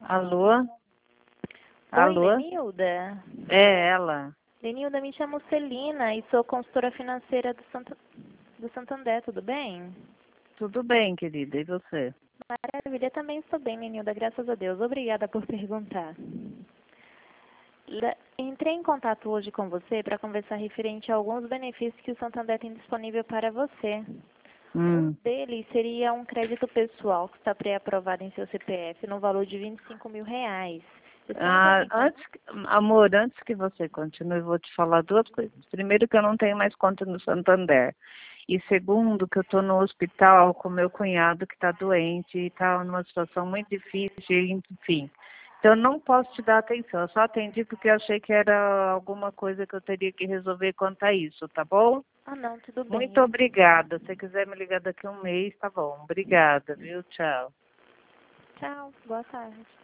Alô? Oi, Alô? Lenilda. É ela. Lenilda, me chamo Celina e sou consultora financeira do Santander, tudo bem? Tudo bem, querida. E você? Maravilha, também estou bem, Lenilda, graças a Deus. Obrigada por perguntar. Entrei em contato hoje com você para conversar referente a alguns benefícios que o Santander tem disponível para você. Um Hum. deles seria um crédito pessoal que está pré-aprovado em seu CPF no valor de R$ 25.000. Eu só entrando Ah, em contato. amor, antes que você continue, eu vou te falar duas coisas. Primeiro, que eu não tenho mais conta no Santander. E segundo, que eu estou no hospital com meu cunhado que está doente e está numa situação muito difícil, enfim. Então, eu não posso te dar atenção. Eu só atendi porque eu achei que era alguma coisa que eu teria que resolver quanto a isso, tá bom? Ah, não, tudo Muito bem. obrigada. Se você quiser me ligar daqui a um mês, tá bom. Obrigada, viu? Tchau. Tchau, boa tarde.